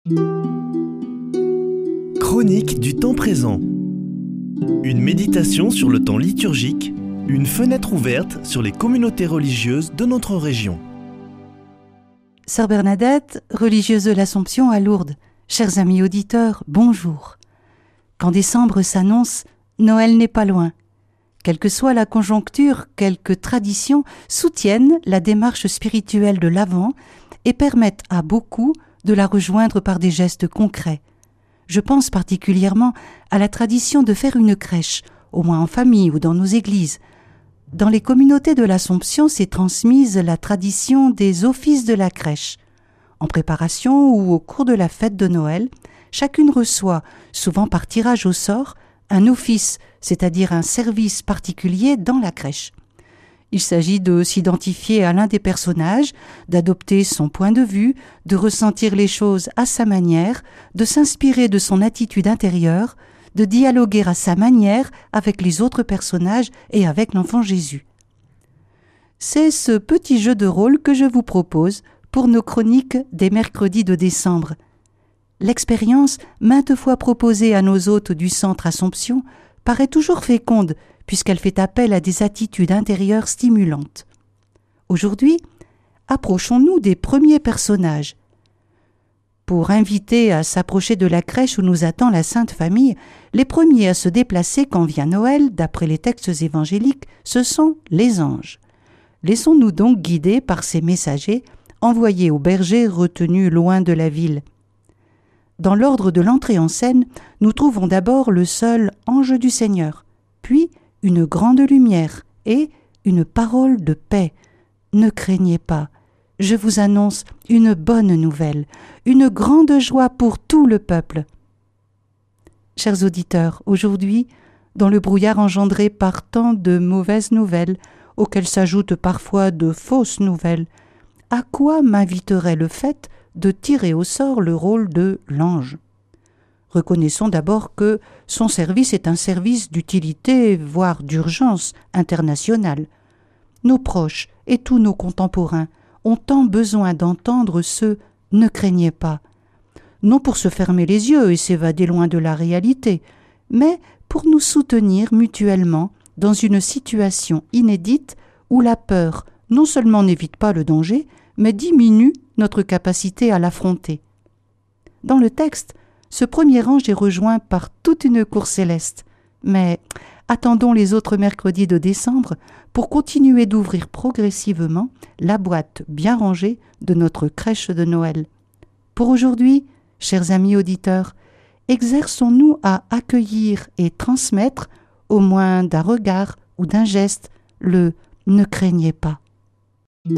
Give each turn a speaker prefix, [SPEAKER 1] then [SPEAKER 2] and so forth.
[SPEAKER 1] Chronique du temps présent. Une méditation sur le temps liturgique, une fenêtre ouverte sur les communautés religieuses de notre région.
[SPEAKER 2] Sœur Bernadette, religieuse de l'Assomption à Lourdes. Chers amis auditeurs, bonjour. Quand décembre s'annonce, Noël n'est pas loin. Quelle que soit la conjoncture, quelques traditions soutiennent la démarche spirituelle de l'Avent et permettent à beaucoup de la rejoindre par des gestes concrets. Je pense particulièrement à la tradition de faire une crèche, au moins en famille ou dans nos églises. Dans les communautés de l'Assomption s'est transmise la tradition des offices de la crèche. En préparation ou au cours de la fête de Noël, chacune reçoit, souvent par tirage au sort, un office, c'est-à-dire un service particulier dans la crèche. Il s'agit de s'identifier à l'un des personnages, d'adopter son point de vue, de ressentir les choses à sa manière, de s'inspirer de son attitude intérieure, de dialoguer à sa manière avec les autres personnages et avec l'enfant Jésus. C'est ce petit jeu de rôle que je vous propose pour nos chroniques des mercredis de décembre. L'expérience, maintes fois proposée à nos hôtes du centre Assomption, paraît toujours féconde puisqu'elle fait appel à des attitudes intérieures stimulantes. Aujourd'hui, approchons-nous des premiers personnages. Pour inviter à s'approcher de la crèche où nous attend la Sainte Famille, les premiers à se déplacer quand vient Noël, d'après les textes évangéliques, ce sont les anges. Laissons-nous donc guider par ces messagers envoyés aux bergers retenus loin de la ville. Dans l'ordre de l'entrée en scène, nous trouvons d'abord le seul ange du Seigneur, puis une grande lumière et une parole de paix. Ne craignez pas. Je vous annonce une bonne nouvelle, une grande joie pour tout le peuple. Chers auditeurs, aujourd'hui, dans le brouillard engendré par tant de mauvaises nouvelles, auxquelles s'ajoutent parfois de fausses nouvelles, à quoi m'inviterait le fait de tirer au sort le rôle de l'ange ? Reconnaissons d'abord que son service est un service d'utilité, voire d'urgence internationale. Nos proches et tous nos contemporains ont tant besoin d'entendre ce « ne craignez pas », non pour se fermer les yeux et s'évader loin de la réalité, mais pour nous soutenir mutuellement dans une situation inédite où la peur non seulement n'évite pas le danger, mais diminue notre capacité à l'affronter. Dans le texte, ce premier ange est rejoint par toute une cour céleste, mais attendons les autres mercredis de décembre pour continuer d'ouvrir progressivement la boîte bien rangée de notre crèche de Noël. Pour aujourd'hui, chers amis auditeurs, exerçons-nous à accueillir et transmettre, au moins d'un regard ou d'un geste, le « ne craignez pas ».